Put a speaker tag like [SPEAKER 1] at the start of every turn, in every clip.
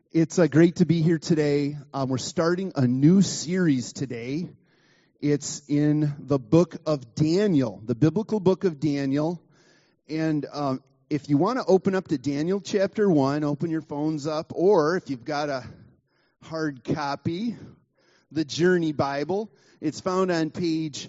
[SPEAKER 1] It's great to be here today. We're starting a new series today. It's in the book of Daniel, the biblical book of Daniel. And if you want to open up to Daniel chapter 1, open your phones up. Or if you've got a hard copy, the Journey Bible, it's found on page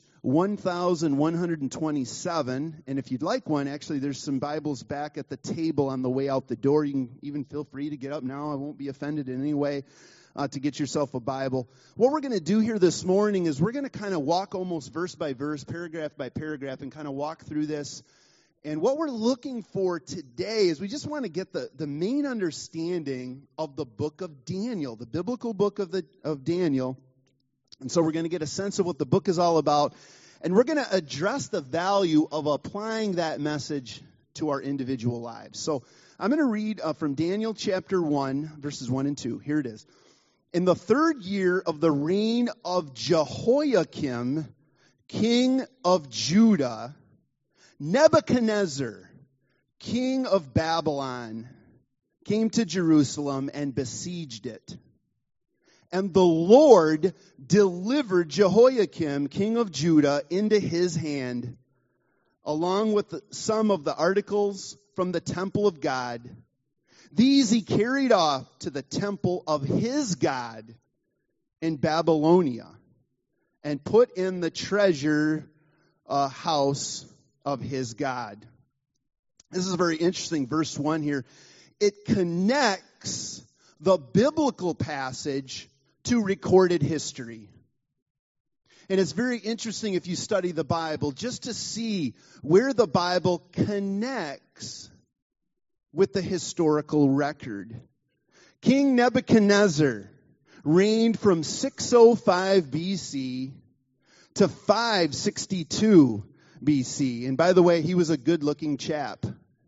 [SPEAKER 1] 1127. And if you'd like one, actually, there's some Bibles back at the table on the way out the door. You can even feel free to get up now. I won't be offended in any way to get yourself a Bible. What we're going to do here this morning is we're going to kind of walk almost verse by verse, paragraph by paragraph, and kind of walk through this. And what we're looking for today is we just want to get the main understanding of the book of Daniel, the biblical book of Daniel. And so we're going to get a sense of what the book is all about. And we're going to address the value of applying that message to our individual lives. So I'm going to read from Daniel chapter 1, verses 1 and 2. Here it is. In the third year of the reign of Jehoiakim, king of Judah, Nebuchadnezzar, king of Babylon, came to Jerusalem and besieged it. And the Lord delivered Jehoiakim, king of Judah, into his hand, along with some of the articles from the temple of God. These he carried off to the temple of his God in Babylonia and put in the treasure house of his God. This is very interesting, verse 1 here. It connects the biblical passage to recorded history. And it's very interesting if you study the Bible just to see where the Bible connects with the historical record. King Nebuchadnezzar reigned from 605 BC to 562 BC. And by the way, he was a good-looking chap.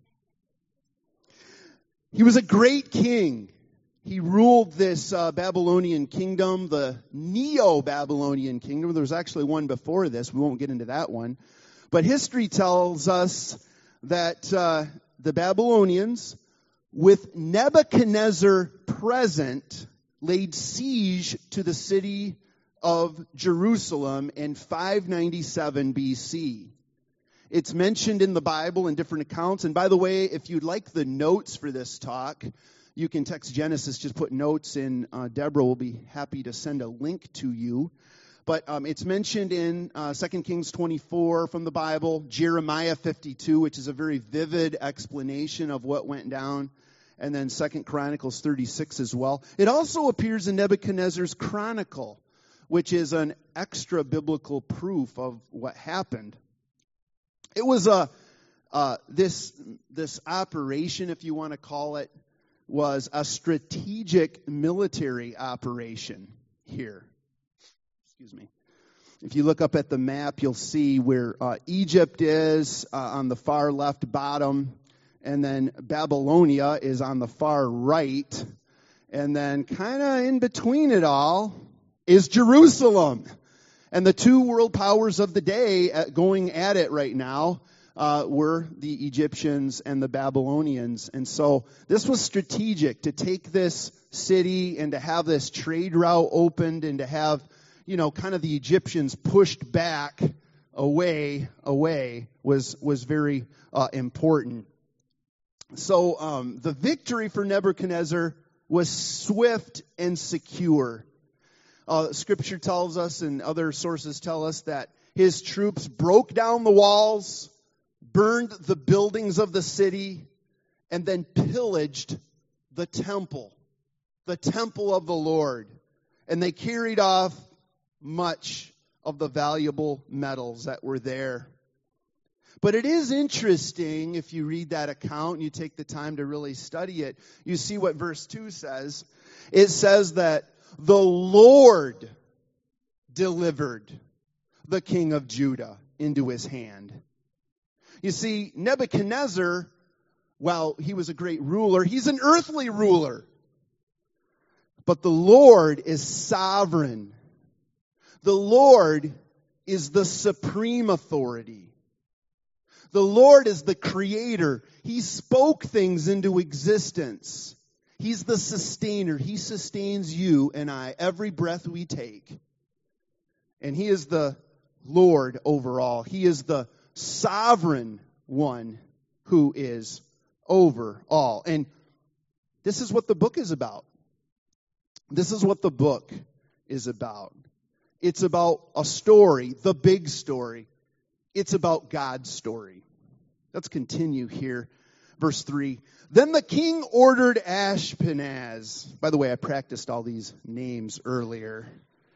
[SPEAKER 1] He was a great king. He ruled this Babylonian kingdom, the Neo-Babylonian kingdom. There was actually one before this. We won't get into that one. But history tells us that the Babylonians, with Nebuchadnezzar present, laid siege to the city of Jerusalem in 597 BC. It's mentioned in the Bible in different accounts. And by the way, if you'd like the notes for this talk, you can text Genesis, just put notes in. Deborah will be happy to send a link to you. But it's mentioned in 2 Kings 24 from the Bible, Jeremiah 52, which is a very vivid explanation of what went down, and then 2 Chronicles 36 as well. It also appears in Nebuchadnezzar's Chronicle, which is an extra biblical proof of what happened. It was this operation, if you want to call it, was a strategic military operation here. Excuse me. If you look up at the map, you'll see where Egypt is on the far left bottom, and then Babylonia is on the far right, and then kind of in between it all is Jerusalem. And the two world powers of the day going at it right now were the Egyptians and the Babylonians. And so this was strategic to take this city and to have this trade route opened and to have, kind of the Egyptians pushed back away was very important. So the victory for Nebuchadnezzar was swift and secure. Scripture tells us and other sources tell us that his troops broke down the walls, burned the buildings of the city, and then pillaged the temple of the Lord. And they carried off much of the valuable metals that were there. But it is interesting, if you read that account and you take the time to really study it, you see what verse 2 says. It says that the Lord delivered the king of Judah into his hand. You see, Nebuchadnezzar, while he was a great ruler, he's an earthly ruler. But the Lord is sovereign. The Lord is the supreme authority. The Lord is the creator. He spoke things into existence. He's the sustainer. He sustains you and I every breath we take. And He is the Lord over all. He is the sovereign one who is over all. And this is what the book is about. This is what the book is about. It's about a story, the big story. It's about God's story. Let's continue here. Verse 3. Then the king ordered Ashpenaz. By the way, I practiced all these names earlier.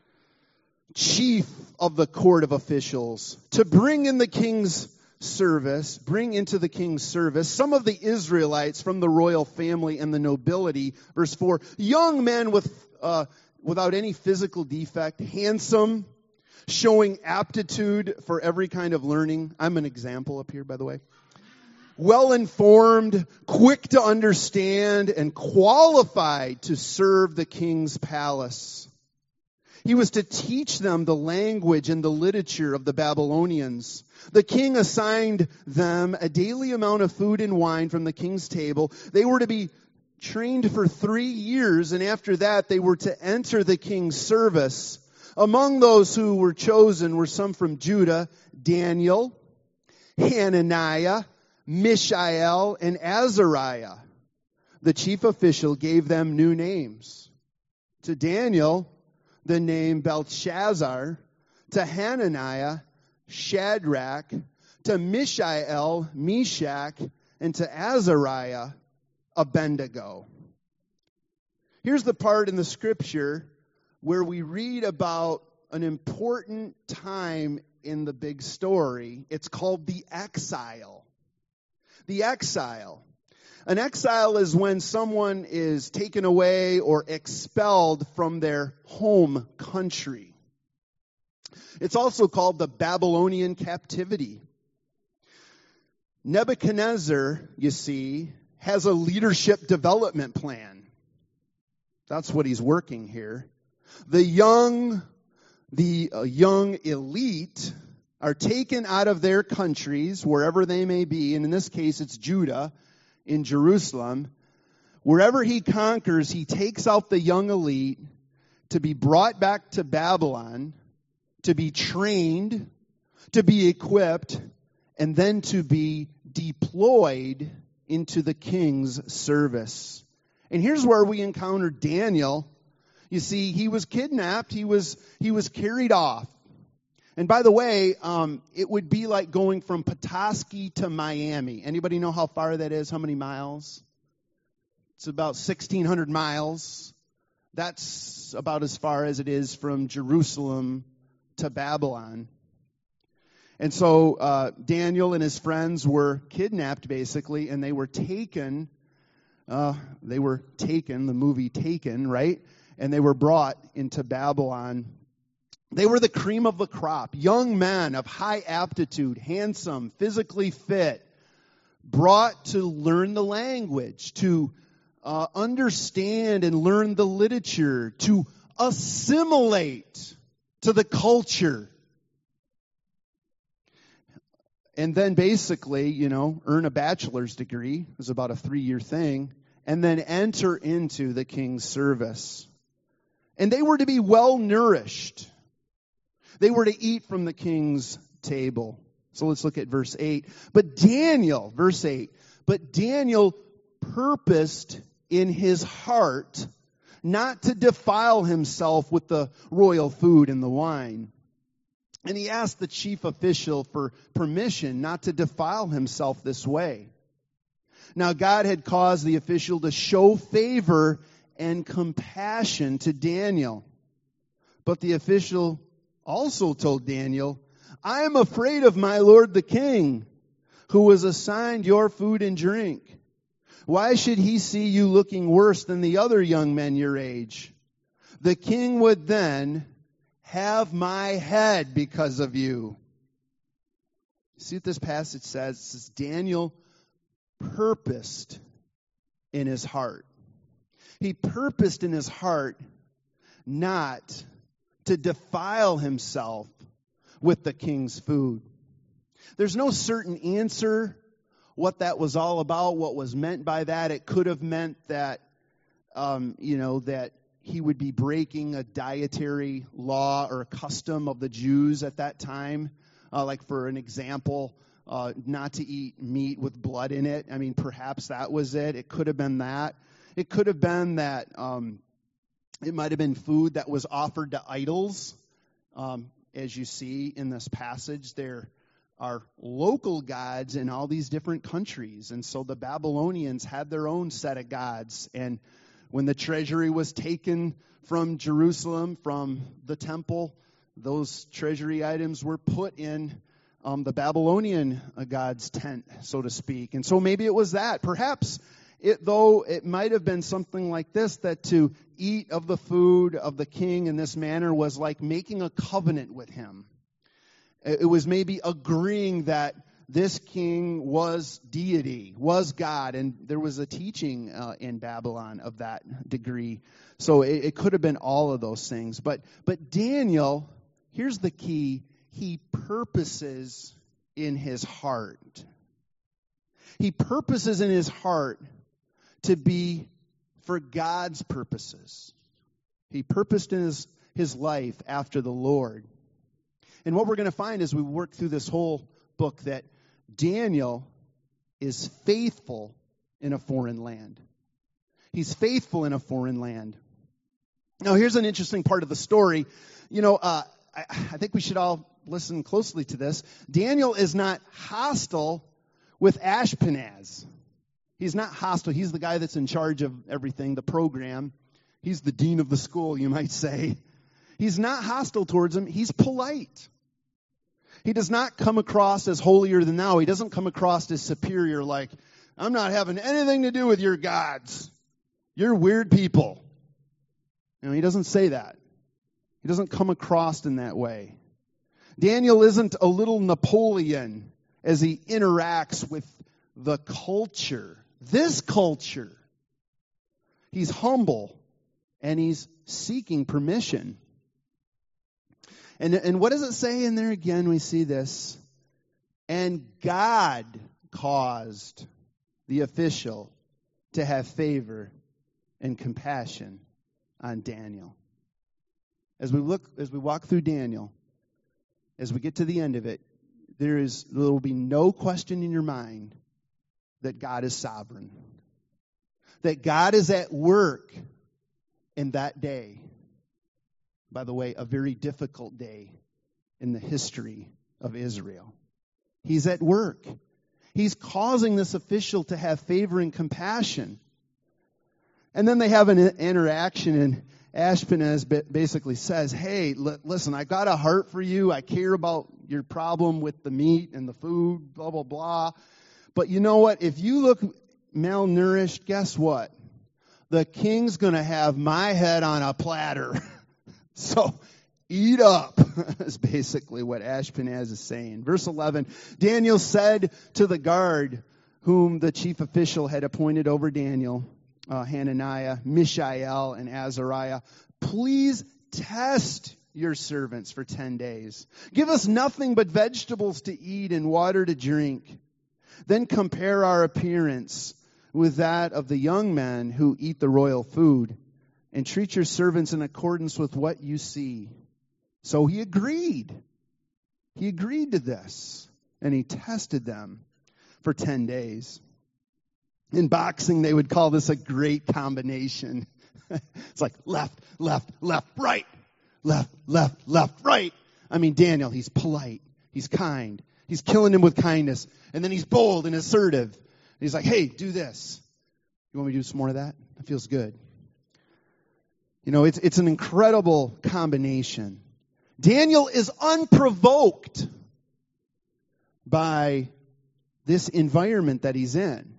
[SPEAKER 1] Chief of the court of officials, to bring into the king's service some of the Israelites from the royal family and the nobility. Verse 4, young men without any physical defect, handsome, showing aptitude for every kind of learning. I'm an example up here, by the way. Well-informed, quick to understand, and qualified to serve the king's palace. He was to teach them the language and the literature of the Babylonians. The king assigned them a daily amount of food and wine from the king's table. They were to be trained for 3 years, and after that they were to enter the king's service. Among those who were chosen were some from Judah: Daniel, Hananiah, Mishael, and Azariah. The chief official gave them new names. To Daniel, the name Belshazzar; to Hananiah, Shadrach; to Mishael, Meshach; and to Azariah, Abednego. Here's the part in the scripture where we read about an important time in the big story. It's called the exile. The exile. An exile is when someone is taken away or expelled from their home country. It's also called the Babylonian captivity. Nebuchadnezzar, you see, has a leadership development plan. That's what he's working here. The young elite are taken out of their countries, wherever they may be, and in this case it's Judah, in Jerusalem. Wherever he conquers, he takes out the young elite to be brought back to Babylon, to be trained, to be equipped, and then to be deployed into the king's service. And here's where we encounter Daniel. You see, he was kidnapped. He was carried off. And by the way, it would be like going from Petoskey to Miami. Anybody know how far that is? How many miles? It's about 1,600 miles. That's about as far as it is from Jerusalem to Babylon. And so Daniel and his friends were kidnapped, basically, and they were taken. The movie Taken, right? And they were brought into Babylon. They were the cream of the crop, young men of high aptitude, handsome, physically fit, brought to learn the language, to understand and learn the literature, to assimilate to the culture. And then basically, earn a bachelor's degree. It was about a 3-year thing. And then enter into the king's service. And they were to be well nourished. They were to eat from the king's table. So let's look at verse 8. Verse 8. But Daniel purposed in his heart not to defile himself with the royal food and the wine. And he asked the chief official for permission not to defile himself this way. Now God had caused the official to show favor and compassion to Daniel. But the official also told Daniel, I am afraid of my lord the king, who has assigned your food and drink. Why should he see you looking worse than the other young men your age? The king would then have my head because of you. See what this passage says? It says Daniel purposed in his heart. He purposed in his heart not to defile himself with the king's food. There's no certain answer what that was all about, what was meant by that. It could have meant that that he would be breaking a dietary law or a custom of the Jews at that time. Like for an example, not to eat meat with blood in it. I mean, perhaps that was it. It could have been that. It could have been that it might have been food that was offered to idols. As you see in this passage, there are local gods in all these different countries. And so the Babylonians had their own set of gods. And when the treasury was taken from Jerusalem, from the temple, those treasury items were put in the Babylonian god's tent, so to speak. And so maybe it was that. Perhaps, though it might have been something like this, that to eat of the food of the king in this manner was like making a covenant with him. It was maybe agreeing that this king was deity, was God, and there was a teaching in Babylon of that degree. So it could have been all of those things. But Daniel, here's the key, he purposes in his heart. He purposes in his heart to be for God's purposes. He purposed in his life after the Lord. And what we're going to find as we work through this whole book, that Daniel is faithful in a foreign land. He's faithful in a foreign land. Now, here's an interesting part of the story. I think we should all listen closely to this. Daniel is not hostile with Ashpenaz. He's not hostile. He's the guy that's in charge of everything, the program. He's the dean of the school, you might say. He's not hostile towards him. He's polite. He does not come across as holier than thou. He doesn't come across as superior, like, I'm not having anything to do with your gods. You're weird people. He doesn't say that. He doesn't come across in that way. Daniel isn't a little Napoleon as he interacts with the culture. This culture. He's humble and he's seeking permission. And what does it say in there again? We see this. And God caused the official to have favor and compassion on Daniel. As we walk through Daniel, as we get to the end of it, there will be no question in your mind that God is sovereign. That God is at work in that day. By the way, a very difficult day in the history of Israel. He's at work. He's causing this official to have favor and compassion. And then they have an interaction, and Ashpenaz basically says, hey, listen, I got a heart for you. I care about your problem with the meat and the food, blah, blah, blah. But you know what? If you look malnourished, guess what? The king's going to have my head on a platter. So, eat up, is basically what Ashpenaz is saying. Verse 11, Daniel said to the guard whom the chief official had appointed over Daniel, Hananiah, Mishael, and Azariah, please test your servants for 10 days. Give us nothing but vegetables to eat and water to drink. Then compare our appearance with that of the young men who eat the royal food. And treat your servants in accordance with what you see. So he agreed. He agreed to this. And he tested them for 10 days. In boxing, they would call this a great combination. It's like left, left, left, right. Left, left, left, right. I mean, Daniel, he's polite. He's kind. He's killing him with kindness. And then he's bold and assertive. And he's like, hey, do this. You want me to do some more of that? That feels good. It's an incredible combination. Daniel is unprovoked by this environment that he's in.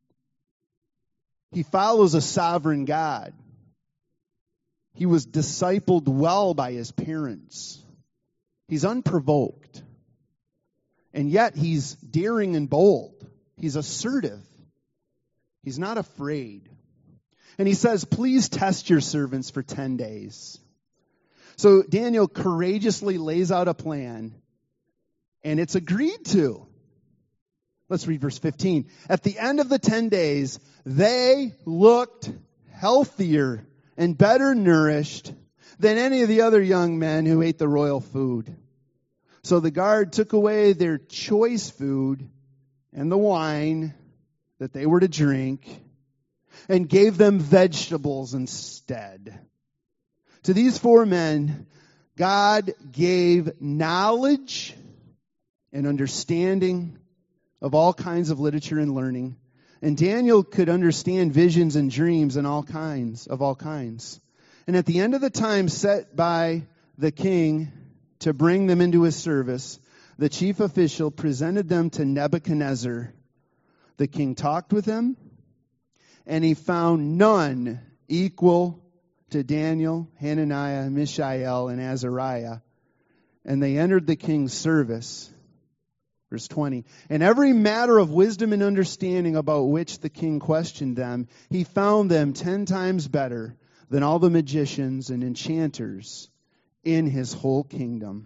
[SPEAKER 1] He follows a sovereign God. He was discipled well by his parents. He's unprovoked. And yet he's daring and bold. He's assertive. He's not afraid. And he says, please test your servants for 10 days. So Daniel courageously lays out a plan, and it's agreed to. Let's read verse 15. At the end of the 10 days, they looked healthier and better nourished than any of the other young men who ate the royal food. So the guard took away their choice food and the wine that they were to drink and gave them vegetables instead. To these 4 men, God gave knowledge and understanding of all kinds of literature and learning. And Daniel could understand visions and dreams and all kinds. And at the end of the time set by the king to bring them into his service, the chief official presented them to Nebuchadnezzar. The king talked with him, and he found none equal to Daniel, Hananiah, Mishael, and Azariah. And they entered the king's service. Verse 20. And every matter of wisdom and understanding about which the king questioned them, he found them 10 times better than all the magicians and enchanters in his whole kingdom.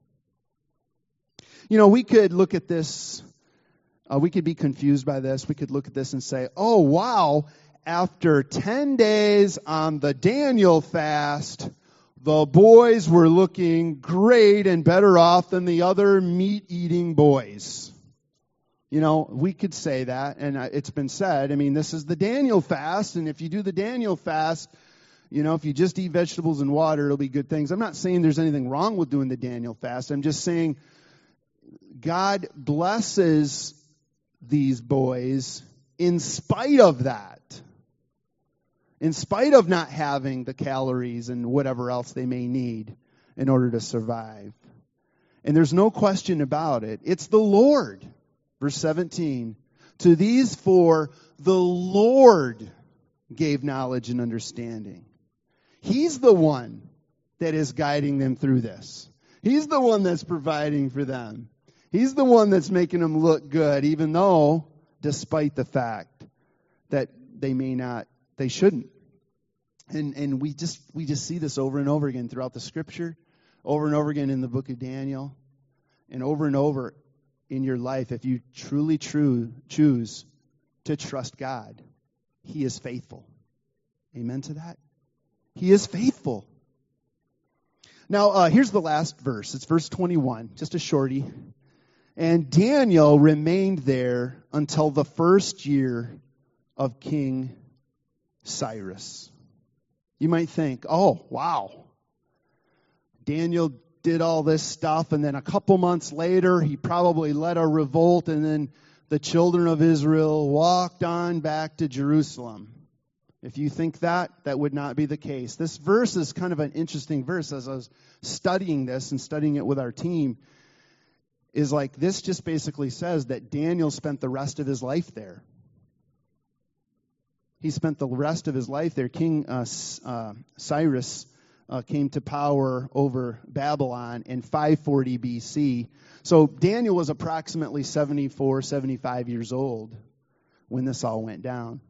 [SPEAKER 1] You know, we could look at this, we could be confused by this. We could look at this and say, oh, wow, after 10 days on the Daniel fast, the boys were looking great and better off than the other meat-eating boys. You know, we could say that, and it's been said. I mean, this is the Daniel fast, and if you do the Daniel fast, you know, if you just eat vegetables and water, it'll be good things. I'm not saying there's anything wrong with doing the Daniel fast. I'm just saying God blesses these boys in spite of that. In spite of not having the calories and whatever else they may need in order to survive. And there's no question about it. It's the Lord. Verse 17. To these 4, the Lord gave knowledge and understanding. He's the one that is guiding them through this. He's the one that's providing for them. He's the one that's making them look good, even though, despite the fact that they shouldn't. And we just see this over and over again throughout the Scripture, over and over again in the book of Daniel, and over in your life. If you truly choose to trust God, He is faithful. Amen to that? He is faithful. Now, here's the last verse. It's verse 21, just a shorty. And Daniel remained there until the first year of King Cyrus. You might think, oh, wow. Daniel did all this stuff, and then a couple months later, he probably led a revolt, and then the children of Israel walked on back to Jerusalem. If you think that would not be the case. This verse is kind of an interesting verse. As I was studying this and studying it with our team, is like this just basically says that Daniel spent the rest of his life there. He spent the rest of his life there. King Cyrus came to power over Babylon in 540 BC. So Daniel was approximately 74, 75 years old when this all went down.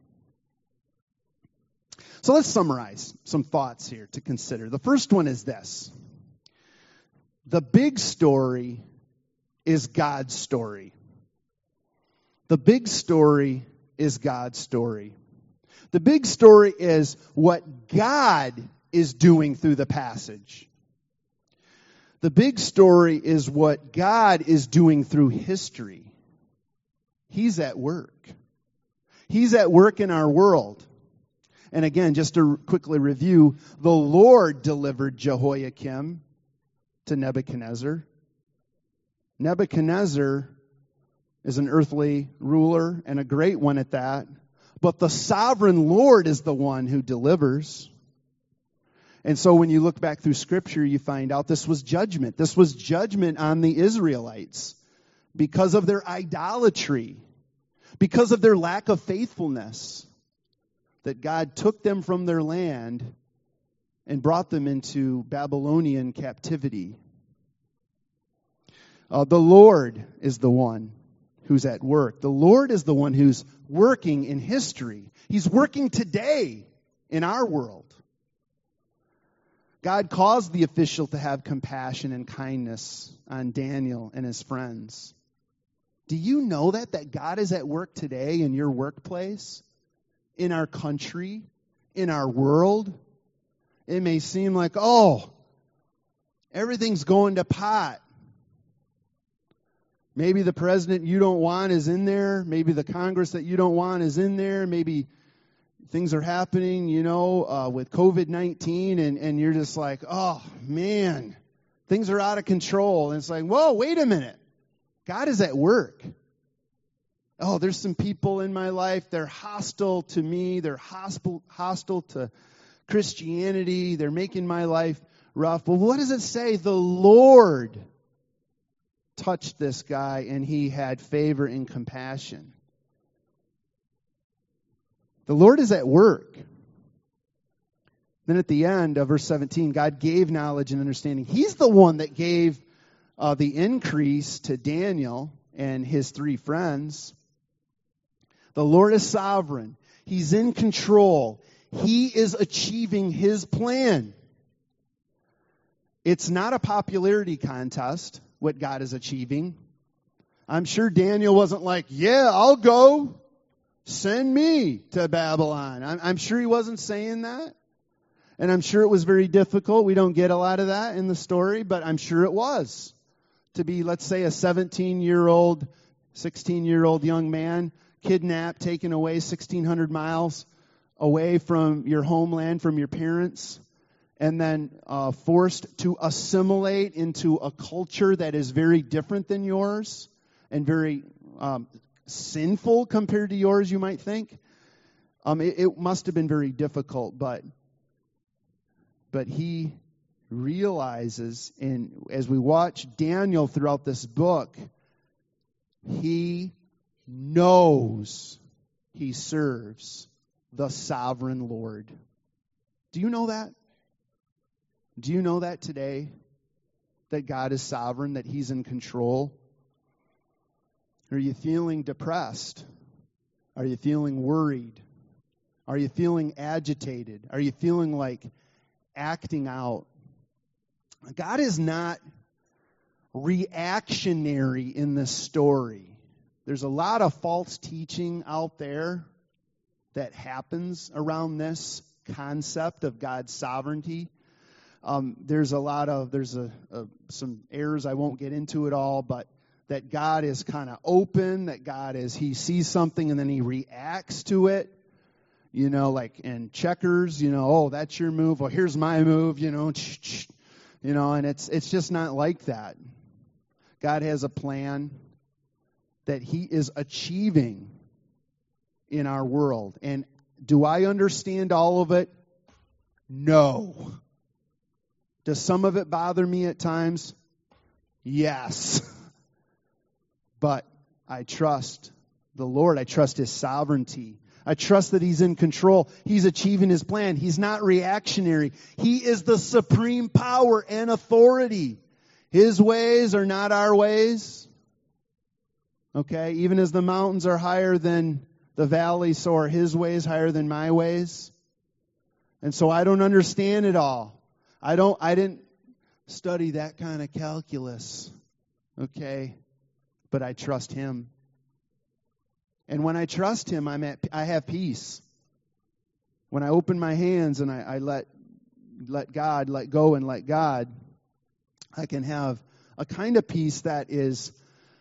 [SPEAKER 1] So let's summarize some thoughts here to consider. The first one is this. The big story is God's story. The big story is God's story. The big story is what God is doing through the passage. The big story is what God is doing through history. He's at work. He's at work in our world. And again, just to quickly review, the Lord delivered Jehoiakim to Nebuchadnezzar. Nebuchadnezzar is an earthly ruler and a great one at that. But the sovereign Lord is the one who delivers. And so when you look back through Scripture, you find out this was judgment. This was judgment on the Israelites because of their idolatry, because of their lack of faithfulness, that God took them from their land and brought them into Babylonian captivity. The Lord is the one who's at work. The Lord is the one who's working in history. He's working today in our world. God caused the official to have compassion and kindness on Daniel and his friends. Do you know that God is at work today in your workplace, in our country, in our world. It may seem like, oh, everything's going to pot. Maybe the president you don't want is in there. Maybe the Congress that you don't want is in there. Maybe things are happening, with COVID-19, and you're just like, oh, man, things are out of control. And it's like, whoa, wait a minute. God is at work. Oh, there's some people in my life, they're hostile to me. They're hostile to Christianity. They're making my life rough. Well, what does it say? The Lord touched this guy, and he had favor and compassion. The Lord is at work. Then at the end of verse 17, God gave knowledge and understanding. He's the one that gave the increase to Daniel and his 3 friends. The Lord is sovereign. He's in control. He is achieving his plan. It's not a popularity contest, what God is achieving. I'm sure Daniel wasn't like, yeah, I'll go. Send me to Babylon. I'm sure he wasn't saying that. And I'm sure it was very difficult. We don't get a lot of that in the story, but I'm sure it was. To be, let's say, a 17-year-old, 16-year-old young man, kidnapped, taken away 1,600 miles away from your homeland, from your parents, and then forced to assimilate into a culture that is very different than yours and very sinful compared to yours, you might think. It must have been very difficult, but he realizes, and as we watch Daniel throughout this book, he knows he serves the sovereign Lord. Do you know that? Do you know that today? That God is sovereign, that he's in control? Are you feeling depressed? Are you feeling worried? Are you feeling agitated? Are you feeling like acting out? God is not reactionary in this story. There's a lot of false teaching out there that happens around this concept of God's sovereignty. There's some errors, I won't get into it all, but that God is kind of open, that he sees something and then he reacts to it. Like in checkers, oh, that's your move. Well, here's my move, and it's just not like that. God has a plan that he is achieving in our world. And do I understand all of it? No. Does some of it bother me at times? Yes. But I trust the Lord. I trust his sovereignty. I trust that he's in control. He's achieving his plan. He's not reactionary. He is the supreme power and authority. His ways are not our ways. Okay? Even as the mountains are higher than the valleys, so are his ways higher than my ways. And so I don't understand it all. I didn't study that kind of calculus. Okay? But I trust him. And when I trust him, I have peace. When I open my hands and I let God, let go and let God, I can have a kind of peace that is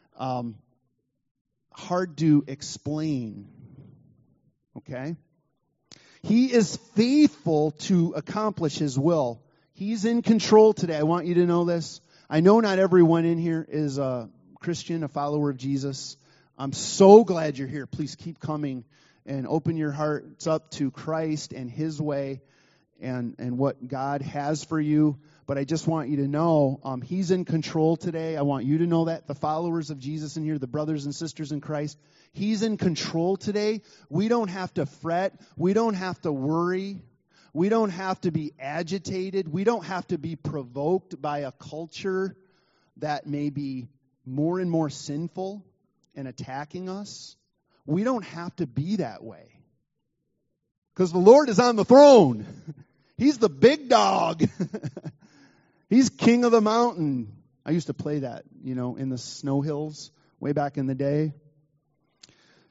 [SPEAKER 1] hard to explain. Okay? He is faithful to accomplish his will. He's in control today. I want you to know this. I know not everyone in here is a Christian, a follower of Jesus. I'm so glad you're here. Please keep coming and open your hearts up to Christ and his way and what God has for you. But I just want you to know he's in control today. I want you to know that. The followers of Jesus in here, the brothers and sisters in Christ, he's in control today. We don't have to fret. We don't have to worry. We don't have to be agitated. We don't have to be provoked by a culture that may be more and more sinful and attacking us. We don't have to be that way. Because the Lord is on the throne. He's the big dog. He's king of the mountain. I used to play that, in the snow hills way back in the day.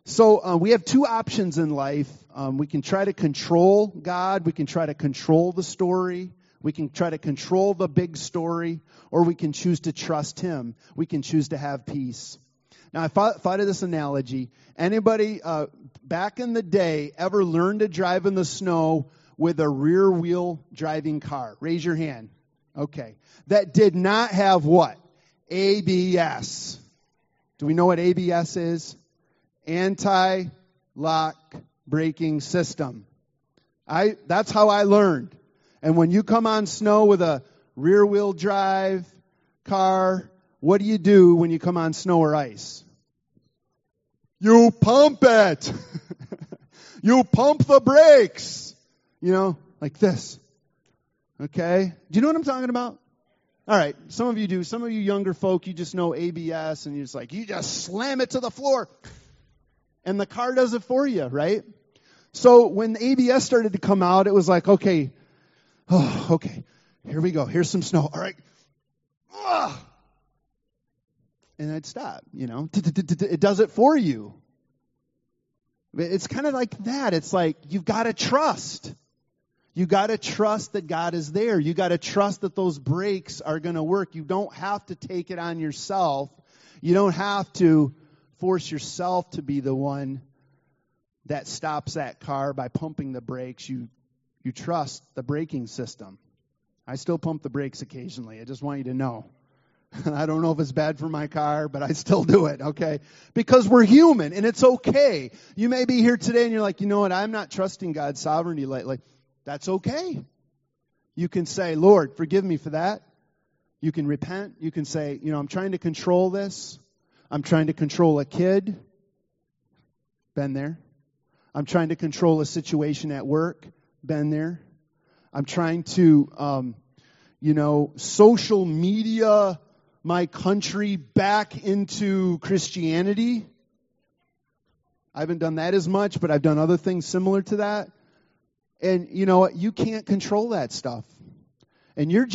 [SPEAKER 1] So we have two options in life. We can try to control God. We can try to control the story. We can try to control the big story. Or we can choose to trust Him. We can choose to have peace. Now, I thought of this analogy. Anybody back in the day ever learned to drive in the snow with a rear-wheel driving car? Raise your hand. Okay. That did not have what? ABS. Do we know what ABS is? Anti-lock braking system. That's how I learned. And when you come on snow with a rear-wheel drive car, what do when you come on snow or ice? You pump it. You pump the brakes. Like this. Okay? Do you know what I'm talking about? All right. Some of you do. Some of you younger folk, you just know ABS, and you're just like, you just slam it to the floor. And the car does it for you, right? So when ABS started to come out, it was like, okay, here we go. Here's some snow. All right. And I'd stop, It does it for you. It's kind of like that. It's like you've got to trust. You got to trust that God is there. You got to trust that those brakes are going to work. You don't have to take it on yourself. You don't have to force yourself to be the one that stops that car by pumping the brakes. You trust the braking system. I still pump the brakes occasionally. I just want you to know. I don't know if it's bad for my car, but I still do it, okay? Because we're human, and it's okay. You may be here today, and you're like, you know what, I'm not trusting God's sovereignty lately. That's okay. You can say, Lord, forgive me for that. You can repent. You can say, I'm trying to control this. I'm trying to control a kid. Been there. I'm trying to control a situation at work. Been there. I'm trying to, social media my country back into Christianity. I haven't done that as much, but I've done other things similar to that. And you know what? You can't control that stuff. And you're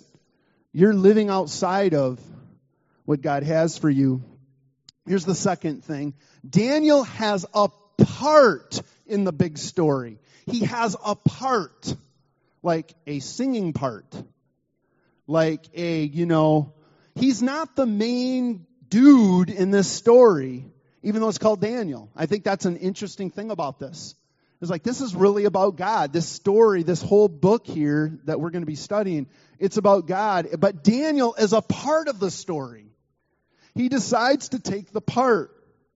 [SPEAKER 1] living outside of what God has for you. Here's the second thing. Daniel has a part in the big story. He has a part, like a singing part, like he's not the main dude in this story, even though it's called Daniel. I think that's an interesting thing about this. It's like, this is really about God. This story, this whole book here that we're going to be studying, it's about God. But Daniel is a part of the story. He decides to take the part.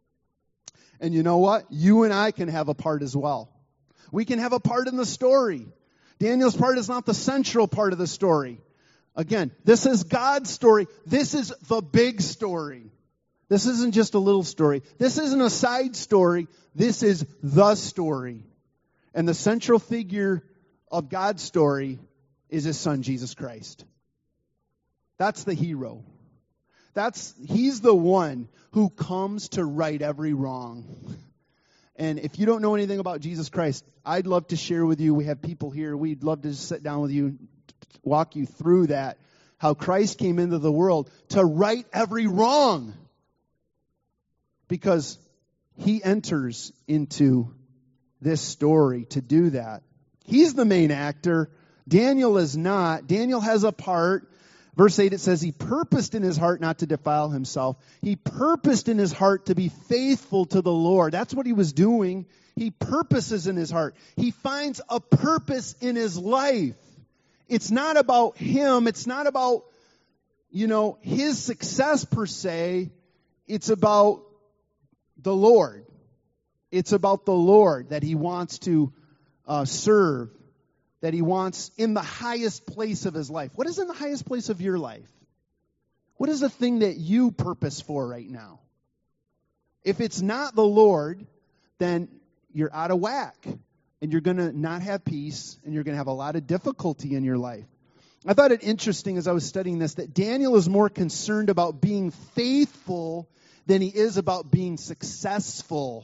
[SPEAKER 1] And you know what? You and I can have a part as well. We can have a part in the story. Daniel's part is not the central part of the story. Again, this is God's story. This is the big story. This isn't just a little story. This isn't a side story. This is the story. And the central figure of God's story is His Son, Jesus Christ. That's the hero. He's the one who comes to right every wrong. And if you don't know anything about Jesus Christ, I'd love to share with you. We have people here. We'd love to sit down with you, walk you through that, how Christ came into the world to right every wrong. Because He enters into this story to do that. He's the main actor. Daniel is not. Daniel has a part. Verse 8, it says, he purposed in his heart not to defile himself. He purposed in his heart to be faithful to the Lord. That's what he was doing. He purposes in his heart. He finds a purpose in his life. It's not about him. It's not about, his success per se. It's about the Lord. It's about the Lord that he wants to serve, that he wants in the highest place of his life. What is in the highest place of your life? What is the thing that you purpose for right now? If it's not the Lord, then you're out of whack, and you're going to not have peace, and you're going to have a lot of difficulty in your life. I thought it interesting as I was studying this that Daniel is more concerned about being faithful than he is about being successful.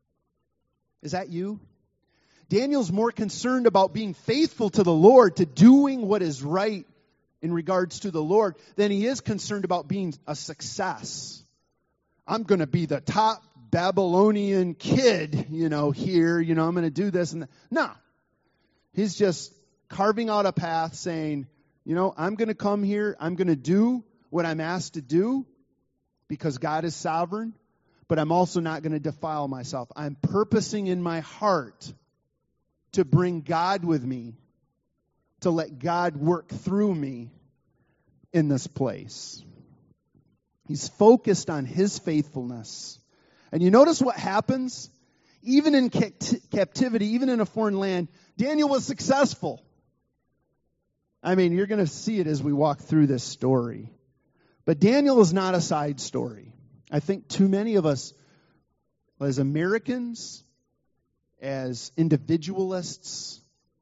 [SPEAKER 1] Is that you? Daniel's more concerned about being faithful to the Lord, to doing what is right in regards to the Lord, than he is concerned about being a success. I'm going to be the top Babylonian kid, here, I'm going to do this and that. No. He's just carving out a path saying, I'm going to come here. I'm going to do what I'm asked to do because God is sovereign, but I'm also not going to defile myself. I'm purposing in my heart to bring God with me, to let God work through me in this place. He's focused on his faithfulness. And you notice what happens? Even in captivity, even in a foreign land, Daniel was successful. I mean, you're going to see it as we walk through this story. But Daniel is not a side story. I think too many of us, as Americans, as individualists,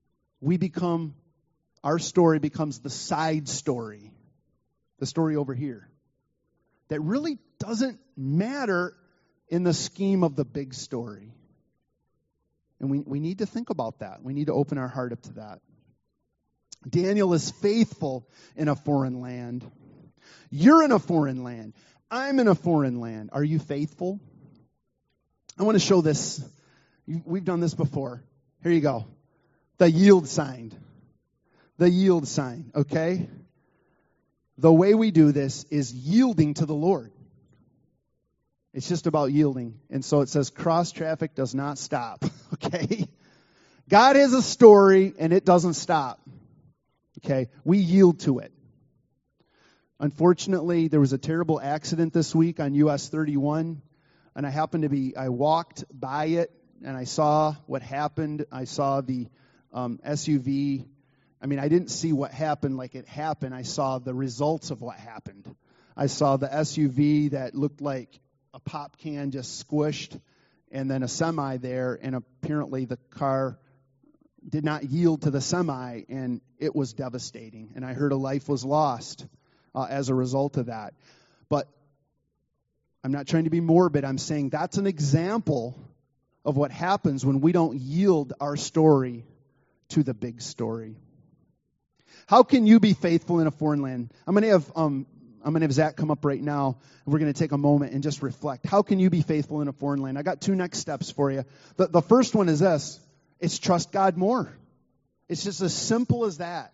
[SPEAKER 1] our story becomes the side story, the story over here, that really doesn't matter in the scheme of the big story. And we need to think about that. We need to open our heart up to that. Daniel is faithful in a foreign land. You're in a foreign land. I'm in a foreign land. Are you faithful? I want to show this. We've done this before. Here you go. The yield sign. The yield sign, okay? The way we do this is yielding to the Lord. It's just about yielding. And so it says cross traffic does not stop, okay? God has a story and it doesn't stop, okay? We yield to it. Unfortunately, there was a terrible accident this week on US 31, and I walked by it, and I saw what happened. I saw the SUV. I mean, I didn't see what happened like it happened. I saw the results of what happened. I saw the SUV that looked like a pop can just squished, and then a semi there, and apparently the car did not yield to the semi, and it was devastating. And I heard a life was lost as a result of that. But I'm not trying to be morbid. I'm saying that's an example of what happens when we don't yield our story to the big story. How can you be faithful in a foreign land? I'm going to have Zach come up right now, and we're going to take a moment and just reflect. How can you be faithful in a foreign land? I got 2 next steps for you. The first one is this. It's trust God more. It's just as simple as that.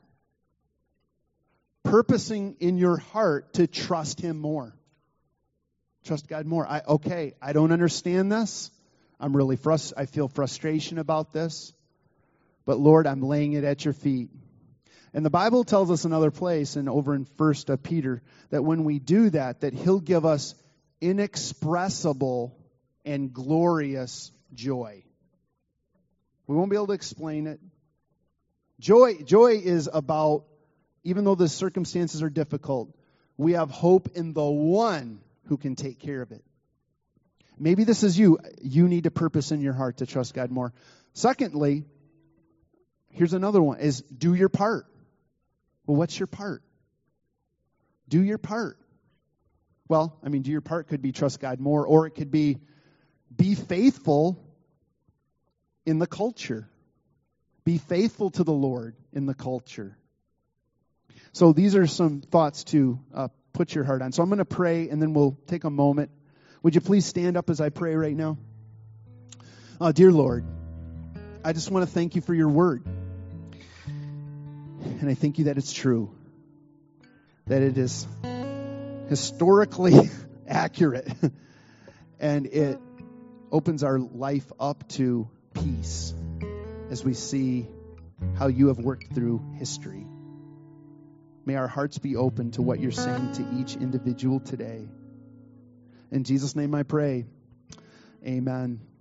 [SPEAKER 1] Purposing in your heart to trust Him more. Trust God more. I don't understand this. I'm really I feel frustration about this. But Lord, I'm laying it at your feet. And the Bible tells us another place, and over in 1 Peter, that when we do that He'll give us inexpressible and glorious joy. We won't be able to explain it. Joy is about, even though the circumstances are difficult, we have hope in the one who can take care of it. Maybe this is you. You need to purpose in your heart to trust God more. Secondly, here's another one, is do your part. Well, what's your part? Do your part. Well, do your part could be trust God more, or it could be faithful in the culture. Be faithful to the Lord in the culture. So these are some thoughts to put your heart on. So I'm going to pray, and then we'll take a moment. Would you please stand up as I pray right now? Dear Lord, I just want to thank you for your word. And I thank you that it's true. That it is historically accurate. And it opens our life up to peace as we see how you have worked through history. May our hearts be open to what you're saying to each individual today. In Jesus' name I pray. Amen.